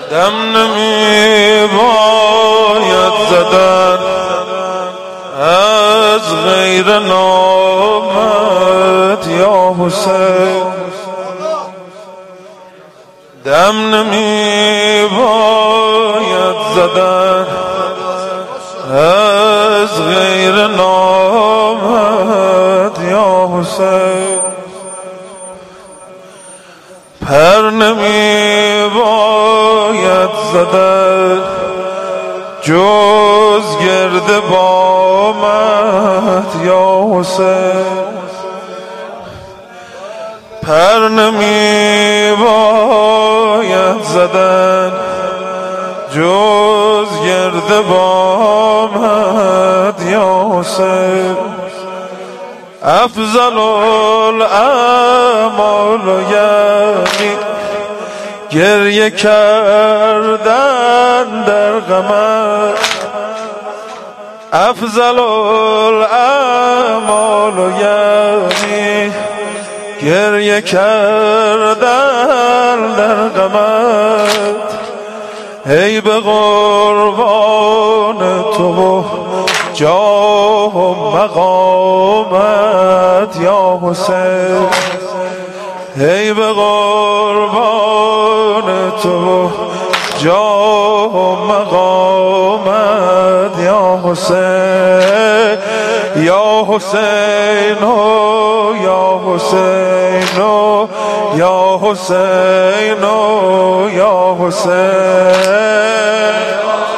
دم نمی باید زدن از غیر نامت یا حسین. دم نمی باید زدن از غیر نامت یا حسین. پر نمی باید زدن جز گرد بامت یا حسین. پر نمی باید زدن جز گرد بامت یا حسین. افضل الاعمال یعنی گریه کردن در غمت. افضل الاعمال یعنی گریه کردن در غمت. ای به قربان تو جاه و مقامت یا حسین. ای به قربان تو جاه و مقامت یا حسین. یا حسین یا حسین یا حسین یا حسین.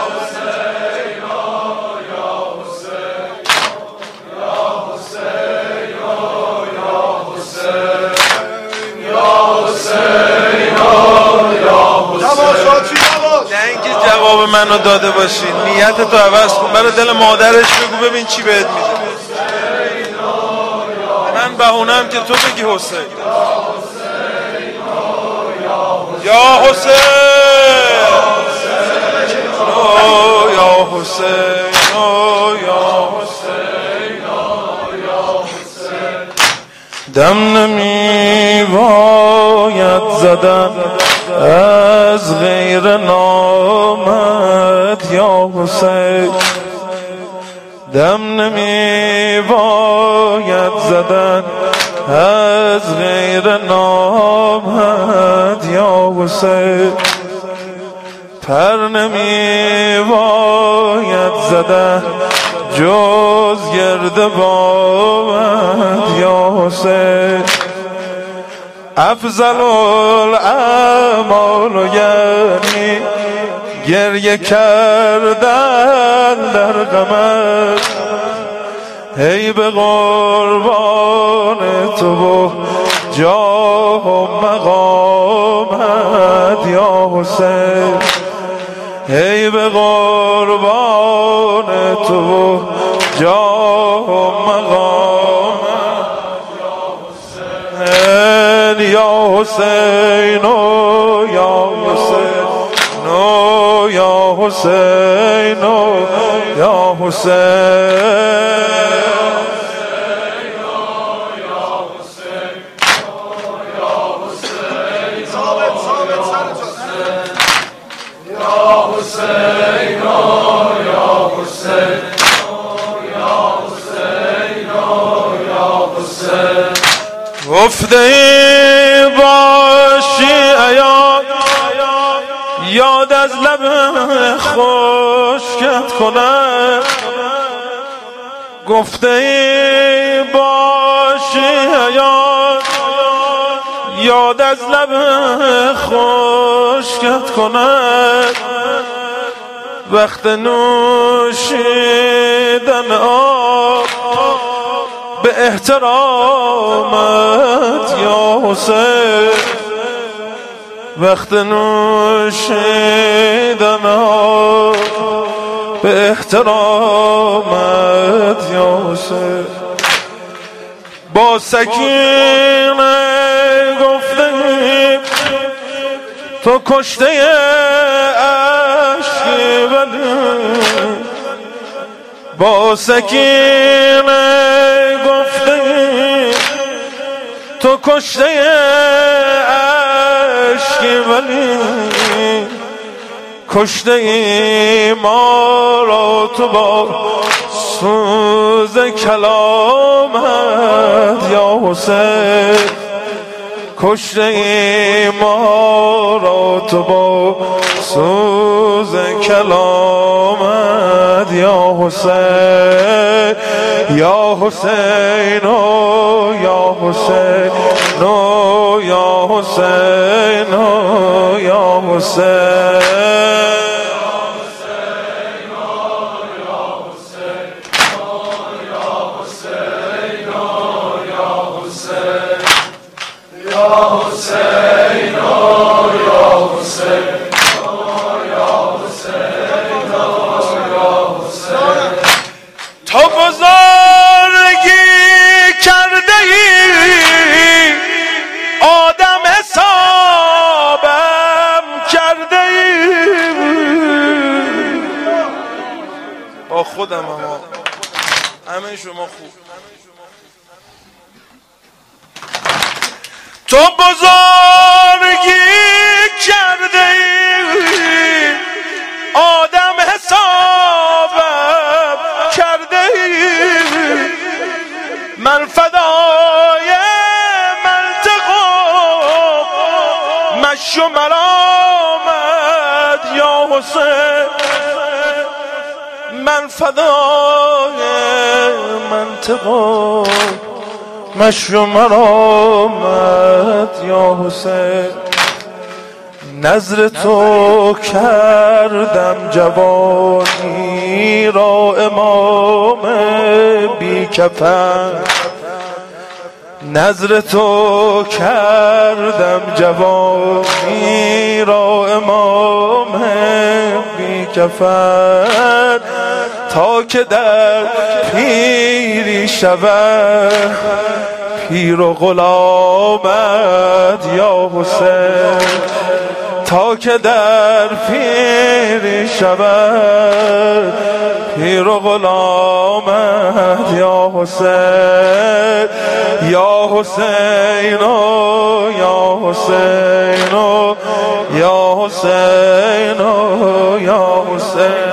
نه اینکه جواب منو داده باشی، نیتتو عوض کن، برای دل مادرش بگو ببین چی بهت میده. من بهونم که تو بگی حسین. یا حسین یا حسین یا حسین. دم نمی باید زدن از غیر نامت یا حسین. دم نمی باید زدن از غیر نامت یا حسین. پر نمی باید زدن جز گرد بامت یا حسین. افضل الاعمال یعنی گریه کردن در غمت. ای به قربان تو جاه و مقامت یا حسین. ای به قربان تو جاه و مقامت یا حسین یا حسین یا حسین یا حسین. گفته ای باشی عیاد یاد از لب خشکت کنم. گفته ای باشی عیاد یاد از لب خشکت کند. وقت نوشیدن آب به احترامت یا حسین. وقت نوشیدن آب به احترامت یا حسین. با سکینه گفتیم تو کشته عشقی ولی. با سکینه گفتیم تو کشته عشقی ولی. کشته ای ما را تو با سوز کلامت یا حسین، کشته ای ما را تو با سوز کلامت یا حسین، یا حسین یا حسین یا حسین یا حسین. تو بزرگی کرده ای آدم حسابم کرده ای، با خودم همه شما خوب. تو بزرگی کرده ای آدم حسابم کرده ای، من فدای منطقم مش و ملامت یا حسین، من فدای منطقم مش و ملامت یا حسین. نظر تو کردم جوانی را امام بی کفن، نظر تو کردم جوانی را امام بی کفن، تا که در پیری شود پیر و غلامت یا حسین، تا که در پیر شود پیر و غلامت یا حسین، یا حسین یا حسین یا حسین یا حسین.